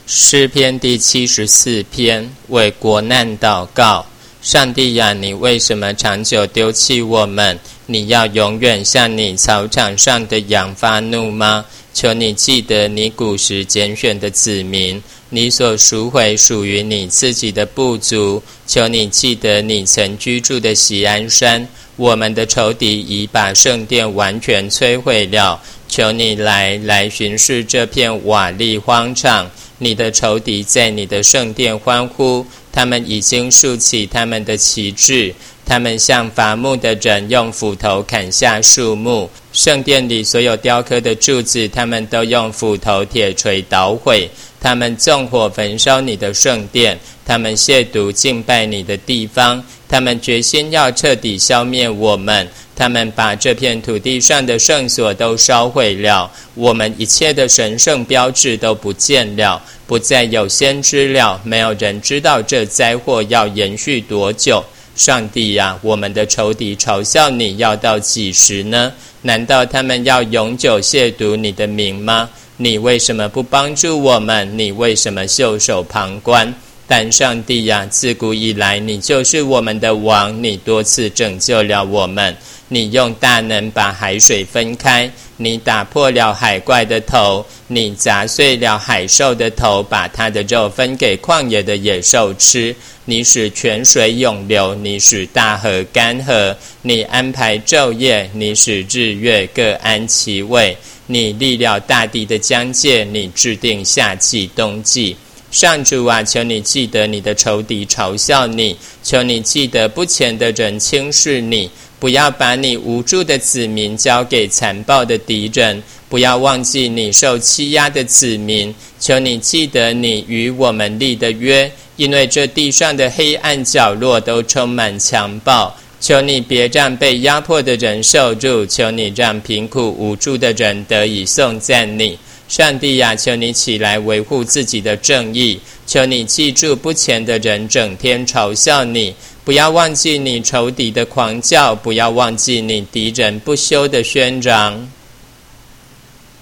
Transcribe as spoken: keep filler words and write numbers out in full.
诗篇第七十四篇，为国难祷告。上帝呀，你为什么长久丢弃我们？你要永远向你草场上的羊发怒吗？求你记得你古时拣选的子民，你所赎回属于你自己的部族。求你记得你曾居住的锡安山，我们的仇敌已把圣殿完全摧毁了。求你来来巡视这片瓦砾荒场，你的仇敌在你的圣殿欢呼，他们已经竖起他们的旗帜，他们向伐木的人用斧头砍下树木，圣殿里所有雕刻的柱子，他们都用斧头铁锤捣毁，他们纵火焚烧你的圣殿，他们亵渎敬拜你的地方，他们决心要彻底消灭我们，他们把这片土地上的圣所都烧毁了，我们一切的神圣标志都不见了，不再有先知了，没有人知道这灾祸要延续多久。上帝呀，我们的仇敌嘲笑你要到几时呢？难道他们要永久亵渎你的名吗？你为什么不帮助我们？你为什么袖手旁观？但上帝呀，自古以来你就是我们的王，你多次拯救了我们，你用大能把海水分开，你打破了海怪的头，你砸碎了海兽的头，把它的肉分给旷野的野兽吃，你使泉水涌流，你使大河干涸，你安排昼夜，你使日月各安其位，你立了大地的疆界，你制定夏季冬季。上主啊，求你记得你的仇敌嘲笑你，求你记得不虔的人轻视你，不要把你无助的子民交给残暴的敌人，不要忘记你受欺压的子民，求你记得你与我们立的约，因为这地上的黑暗角落都充满强暴，求你别让被压迫的人受辱，求你让贫苦无助的人得以颂赞你。上帝呀，求你起来维护自己的正义，求你记住不虔的人整天嘲笑你，不要忘记你仇敌的狂叫，不要忘记你敌人不休的宣嚷。